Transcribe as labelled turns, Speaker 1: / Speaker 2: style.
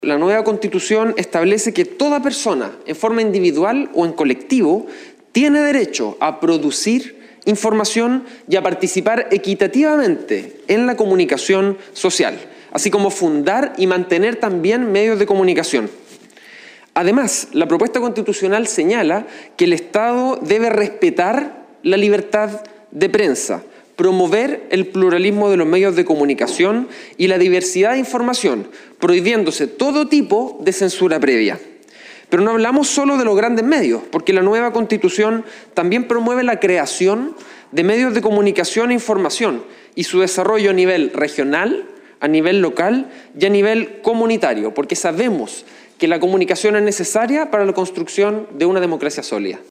Speaker 1: La nueva Constitución establece que toda persona, en forma individual o en colectivo, tiene derecho a producir información y a participar equitativamente en la comunicación social, así como fundar y mantener también medios de comunicación. Además, la propuesta constitucional señala que el Estado debe respetar la libertad de prensa, promover el pluralismo de los medios de comunicación y la diversidad de información, prohibiéndose todo tipo de censura previa. Pero no hablamos solo de los grandes medios, porque la nueva Constitución también promueve la creación de medios de comunicación e información y su desarrollo a nivel regional, a nivel local y a nivel comunitario, porque sabemos que la comunicación es necesaria para la construcción de una democracia sólida.